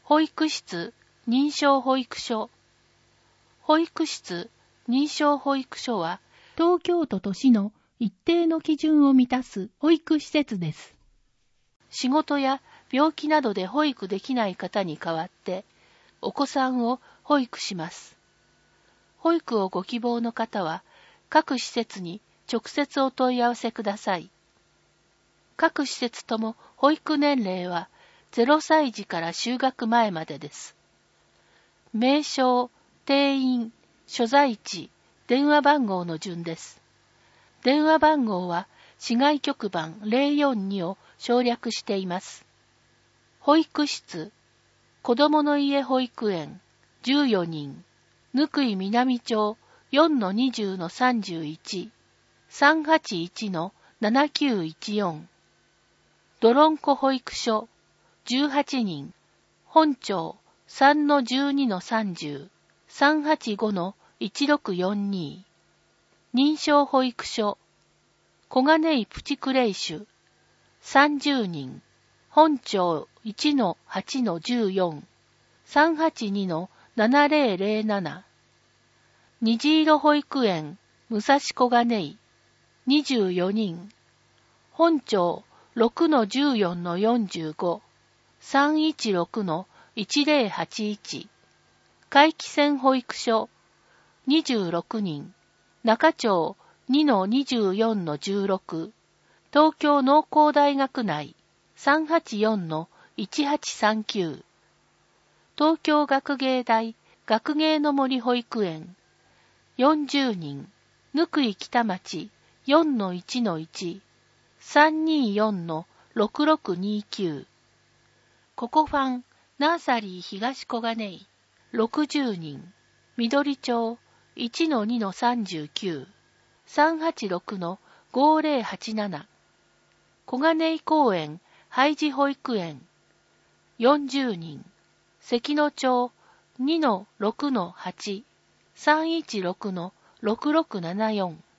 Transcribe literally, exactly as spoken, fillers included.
保育室、認証保育所。保育室、認証保育所は、東京都と市の一定の基準を満たす保育施設です。仕事や病気などで保育できない方に代わって、お子さんを保育します。保育をご希望の方は、各施設に直接お問い合わせください。各施設とも保育年齢はゼロさい児から就学前までです。名称、定員、所在地、電話番号の順です。電話番号は市外局番ゼロよんにを省略しています。保育室、子どもの家保育園、じゅうよにん、貫井南町 よんのにじゅうのさんじゅういち、さんはちいちのななきゅういちよん、どろんこ保育所、じゅうはちにん、本町さんのじゅうにのさんじゅう、さんはちごのいちろくよんに、認証保育所、小金井プチクレイシュ、さんじゅうにん、本町いちのはちのじゅうよん、さんはちにのななぜろぜろなな、虹色保育園、武蔵小金井、にじゅうよにん、本町ろくのじゅうよんのよんじゅうご、さんいちろくのいちぜろはちいち、海汽線保育所、にじゅうろくにん、中町にのにじゅうよんのじゅうろく、東京農工大学内さんはちよんのいちはちさんきゅう、東京学芸大学芸の森保育園、よんじゅうにん、貫井北町 よんのいちのいち、さんによんのろくろくにきゅう、ココファンナーサリー東小金井ろくじゅうにん、緑町 いちのにのさんじゅうきゅう、さんはちろくのごぜろはちなな、小金井公園廃児保育園よんじゅうにん、関野町 にのろくのはち、さんいちろくのろくろくななよん、